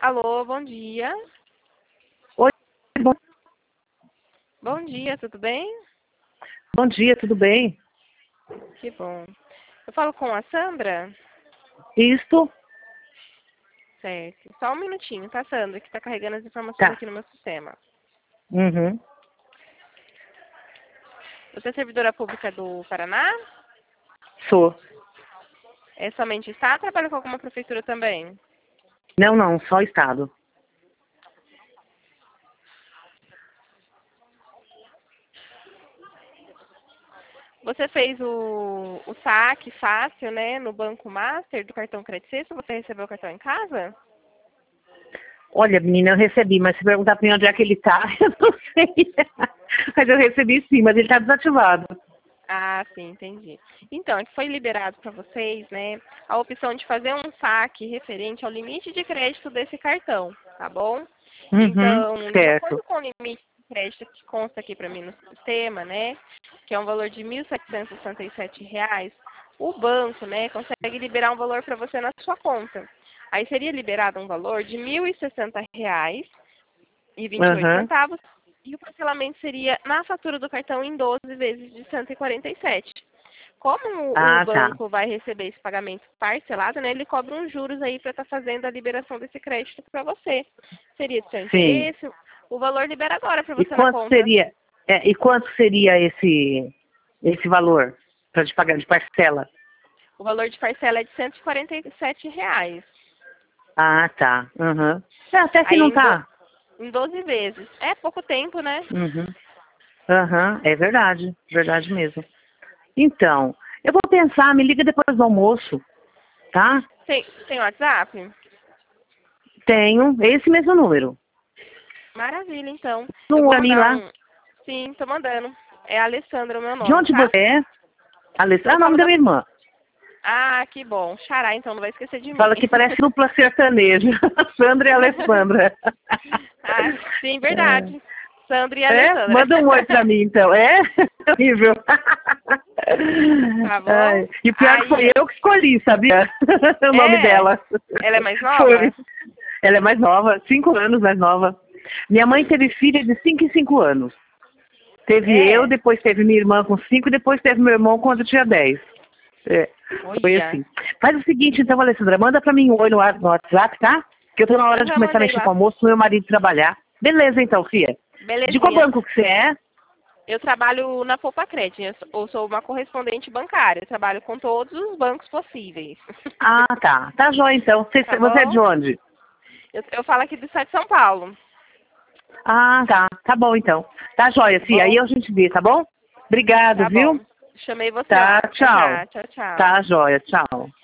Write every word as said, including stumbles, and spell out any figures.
Alô, bom dia. Oi, bom, Bom dia, tudo bem? bom dia, tudo bem? Que bom. Eu falo com a Sandra? Isto? Certo. Só um minutinho, tá, Sandra? Que tá carregando as informações Tá. aqui no meu sistema. Uhum. Você é servidora pública do Paraná? Sou. É somente Estado ou trabalha com alguma prefeitura também? Não, não, só Estado. Você fez o, o saque fácil, né, no Banco Master do cartão Credit Sexta? Você recebeu o cartão em casa? Olha, menina, eu recebi, mas se perguntar pra mim onde é que ele tá, eu não sei. Mas eu recebi sim, mas ele tá desativado. Ah, sim, entendi. Então, é que foi liberado para vocês, né, a opção de fazer um saque referente ao limite de crédito desse cartão, tá bom? Uhum, Então, de acordo certo. com o limite de crédito que consta aqui para mim no sistema, né, que é um valor de mil setecentos e sessenta e sete reais, o banco, né, consegue liberar um valor para você na sua conta. Aí seria liberado um valor de mil e sessenta reais e vinte e oito Uhum. centavos e o parcelamento seria na fatura do cartão em doze vezes de cento e quarenta e sete. Como o Ah, tá. banco vai receber esse pagamento parcelado, né, ele cobra uns juros aí para estar fazendo a liberação desse crédito para você. Seria de seu Sim. interesse? O valor libera agora para E você na quanto conta. seria, é, e quanto seria esse, esse valor para te pagar de parcela? O valor de parcela é de cento e quarenta e sete reais. Ah, tá. Uhum. É, até que Aí não em, do, tá. em doze vezes. É pouco tempo, né? Uhum. Aham, é verdade, verdade mesmo. Então, eu vou pensar, me liga depois do almoço, tá? Tem, tem WhatsApp? Tenho esse mesmo número. Maravilha, então. Eu Um vou pra mim mandar lá. um. Sim, tô mandando. É Alessandra o meu De nome, onde tá? você é? Alessandra, é Eu o nome falo da da. minha irmã. Ah, que bom. Xará, então não vai esquecer de mim. Fala que parece dupla sertaneja. Sandra e Alessandra. Ah, sim, verdade. Sandra e É? Alessandra. Manda um oi pra mim, então. É? Horrível. Tá bom? Ai, e pior que foi Aí, eu que escolhi, sabia? O nome é. dela. Ela é mais Foi. nova? Ela é mais nova, cinco anos mais nova. Minha mãe teve filha de cinco em cinco anos. Teve eu, É. depois teve minha irmã com cinco, depois teve meu irmão quando tinha dez. É, foi Olha. assim. Faz o seguinte, então, Alessandra, manda pra mim um oi no wa- no WhatsApp, tá? Que eu tô na hora Eu de já começar a mandei mexer com lá. o almoço pro meu marido trabalhar. Beleza, então, Fia. De qual Belezinha. banco que você é? Eu trabalho na Poupa Crédito. Eu sou eu sou uma correspondente bancária. Eu trabalho com todos os bancos possíveis. Ah, tá. Tá jóia, então. Você, Tá você é de bom? onde? Eu, eu falo aqui do estado de São Paulo. Ah, tá. Tá bom, então. Tá jóia, Tá Fia. Aí bom? a gente vê, tá bom? Obrigado, Tá viu? bom. Chamei você Tá, lá. Até tchau. já. Tchau, tchau. Tá jóia, tchau.